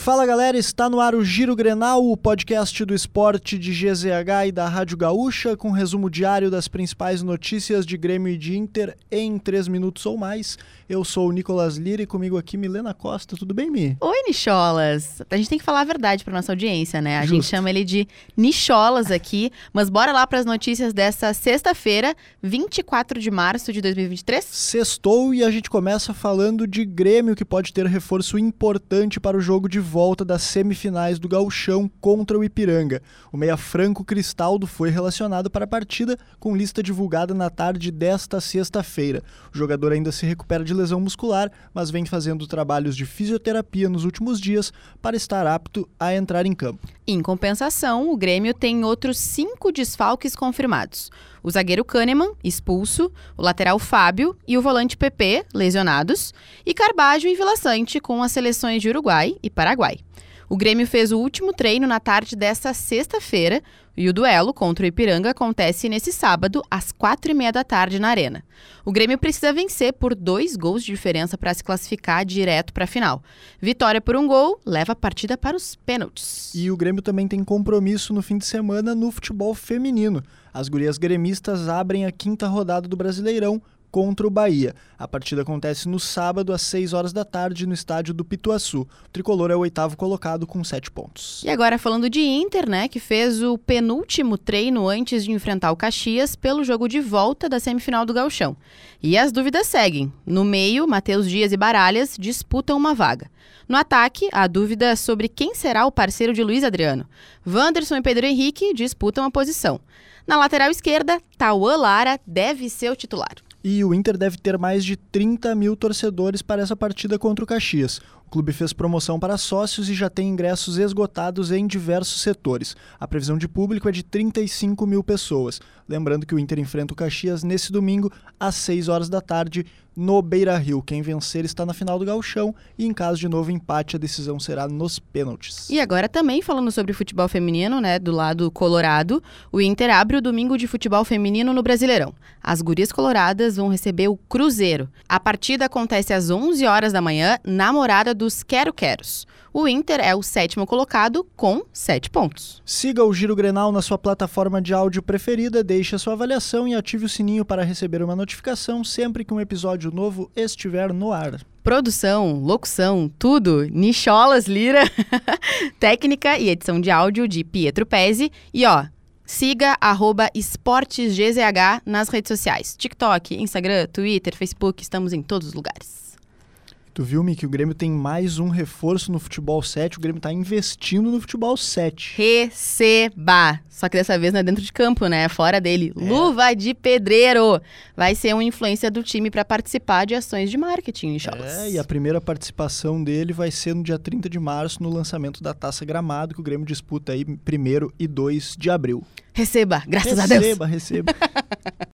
Fala galera, está no ar o Giro Grenal, o podcast do esporte de GZH e da Rádio Gaúcha, com resumo diário das principais notícias de Grêmio e de Inter em 3 minutos ou mais. Eu sou o Nicolas Lira e comigo aqui Milena Costa. Tudo bem, Mi? Oi, Nicholas. A gente tem que falar a verdade para nossa audiência, né? A Justo. gente chama ele de Nicholas aqui, mas bora lá para as notícias dessa sexta-feira, 24 de março de 2023? Sextou e a gente começa falando de Grêmio, que pode ter reforço importante para o jogo de volta das semifinais do Gauchão contra o Ipiranga. O meia Franco Cristaldo foi relacionado para a partida, com lista divulgada na tarde desta sexta-feira. O jogador ainda se recupera de lesão muscular, mas vem fazendo trabalhos de fisioterapia nos últimos dias para estar apto a entrar em campo. Em compensação, o Grêmio tem outros 5 desfalques confirmados. O zagueiro Kahneman, expulso, o lateral Fábio e o volante PP, lesionados, e Carbajo e Vila Sante com as seleções de Uruguai e Paraguai. O Grêmio fez o último treino na tarde desta sexta-feira e o duelo contra o Ipiranga acontece nesse sábado, às 4h30 da tarde na Arena. O Grêmio precisa vencer por 2 gols de diferença para se classificar direto para a final. Vitória por 1 gol leva a partida para os pênaltis. E o Grêmio também tem compromisso no fim de semana no futebol feminino. As gurias gremistas abrem a 5ª rodada do Brasileirão contra o Bahia. A partida acontece no sábado, às 6 horas da tarde, no estádio do Pituaçu. O tricolor é o 8º colocado com 7 pontos. E agora falando de Inter, né, que fez o penúltimo treino antes de enfrentar o Caxias pelo jogo de volta da semifinal do Gauchão. E as dúvidas seguem. No meio, Matheus Dias e Baralhas disputam uma vaga. No ataque, a dúvida sobre quem será o parceiro de Luiz Adriano. Wanderson e Pedro Henrique disputam a posição. Na lateral esquerda, Tauan Lara deve ser o titular. E o Inter deve ter mais de 30 mil torcedores para essa partida contra o Caxias. O clube fez promoção para sócios e já tem ingressos esgotados em diversos setores. A previsão de público é de 35 mil pessoas. Lembrando que o Inter enfrenta o Caxias nesse domingo, às 6 horas da tarde, no Beira-Rio. Quem vencer está na final do Gauchão e, em caso de novo empate, a decisão será nos pênaltis. E agora também falando sobre futebol feminino, né, do lado colorado, o Inter abre o domingo de futebol feminino no Brasileirão. As gurias coloradas vão receber o Cruzeiro. A partida acontece às 11 horas da manhã, na morada dos Quero-Queros. O Inter é o 7º colocado com 7 pontos. Siga o Giro Grenal na sua plataforma de áudio preferida, deixe a sua avaliação e ative o sininho para receber uma notificação sempre que um episódio novo estiver no ar. Produção, locução, tudo, Nicholas Lira, técnica e edição de áudio de Pietro Pezzi. E siga @esportesgzh nas redes sociais. TikTok, Instagram, Twitter, Facebook, estamos em todos os lugares. Tu viu, Mi, que o Grêmio tem mais um reforço no futebol 7, o Grêmio está investindo no futebol 7. Receba! Só que dessa vez não é dentro de campo, né? Fora dele. Luva de pedreiro! Vai ser uma influência do time para participar de ações de marketing, Nicholas. E a primeira participação dele vai ser no dia 30 de março, no lançamento da Taça Gramado, que o Grêmio disputa aí 1º e 2 de abril. Receba! Graças a Deus! Receba!